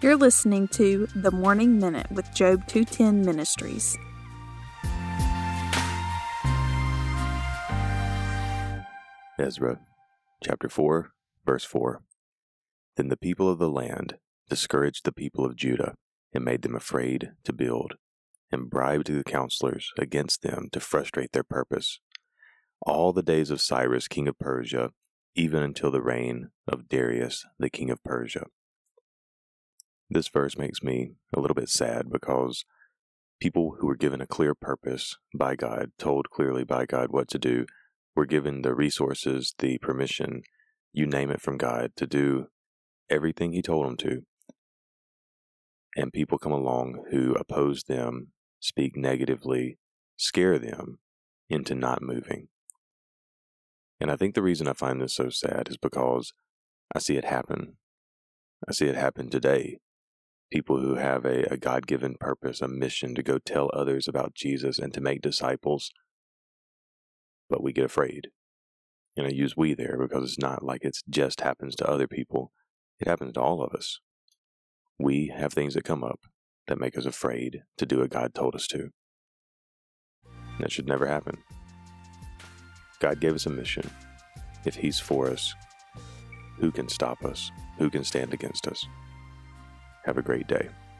You're listening to The Morning Minute with Job 210 Ministries. Ezra, chapter 4, verse 4. Then the people of the land discouraged the people of Judah and made them afraid to build, and bribed the counselors against them to frustrate their purpose, all the days of Cyrus king of Persia, even until the reign of Darius the king of Persia. This verse makes me a little bit sad because people who were given a clear purpose by God, told clearly by God what to do, were given the resources, the permission, you name it, from God to do everything He told them to. And people come along who oppose them, speak negatively, scare them into not moving. And I think the reason I find this so sad is because I see it happen. I see it happen today. People who have a God-given purpose, a mission to go tell others about Jesus and to make disciples, but we get afraid. And I use we there because it's not like it just happens to other people. It happens to all of us. We have things that come up that make us afraid to do what God told us to. That should never happen. God gave us a mission. If He's for us, who can stop us? Who can stand against us? Have a great day.